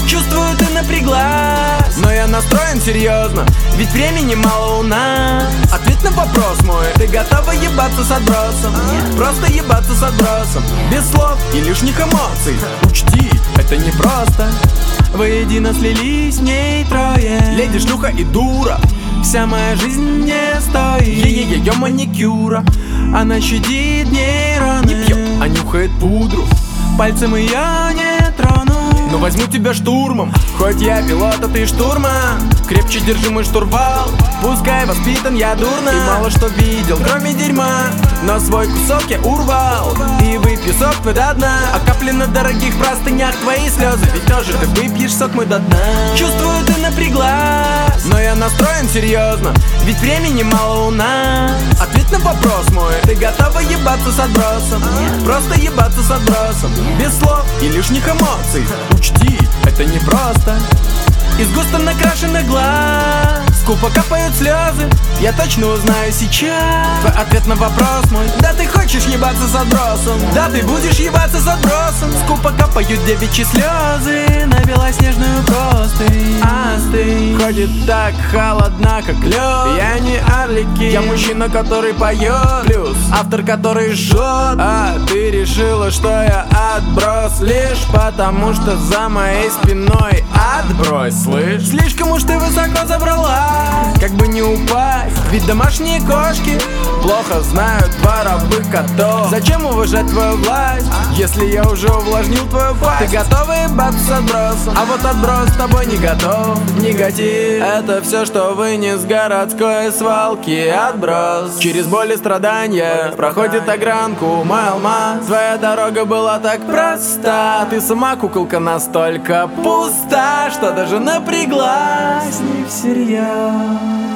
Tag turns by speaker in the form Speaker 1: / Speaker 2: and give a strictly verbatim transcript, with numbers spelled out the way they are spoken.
Speaker 1: Чувствую, ты напряглась, но я настроен серьезно, ведь времени мало у нас. Ответ на вопрос мой: ты готова ебаться с отбросом? Просто ебаться с отбросом, без слов и лишних эмоций. Учти, это не просто. Воедино слились в ней трое, леди, шлюха и дура. Вся моя жизнь не стоит ее маникюра. Она щадит нейроны, не пьет, а нюхает пудру. Пальцем ее не трону, но возьму тебя штурмом. Хоть я пилот, а ты штурман. Крепче держи мой штурвал. Пускай воспитан я дурно и мало что видел, кроме дерьма, но свой кусок я урвал и выпью сок твой до дна. А капли на дорогих простынях твои слезы, ведь тоже ты выпьешь сок мой до дна. Чувствую, ты напряглась, но я настроен серьезно, ведь времени мало у нас. Ответ на вопрос мой: ты готова ебаться с отбросом? Просто ебаться с отбросом, без слов и лишних эмоций. Учти, это не просто. Из густо накрашенных глаз скупо капают слезы, я точно узнаю сейчас твой ответ на вопрос мой. Да, ты хочешь ебаться с отбросом, да, ты будешь ебаться с отбросом. Скупо капают девичьи слезы на белоснежную простынь. Остынь, ходит так холодна, как лед. Я не Арлекин, я мужчина, который поет, плюс автор, который жжет. А ты решила, что я отброс лишь потому, что за моей спиной отбрось, слышь? Слишком уж ты высоко забралась, как бы не упасть, ведь домашние кошки плохо знают дворовых котов. Зачем уважать твою власть, если я уже увлажнил твою пасть? Ты готова ебаться с отбросом, а вот отброс с тобой не готов. Негатив — это все, что вынес городской свалки. Отброс через боль и страдания проходит огранку, мой алмаз. Твоя дорога была так проста, ты сама куколка настолько пуста, что даже напряглась не всерьез.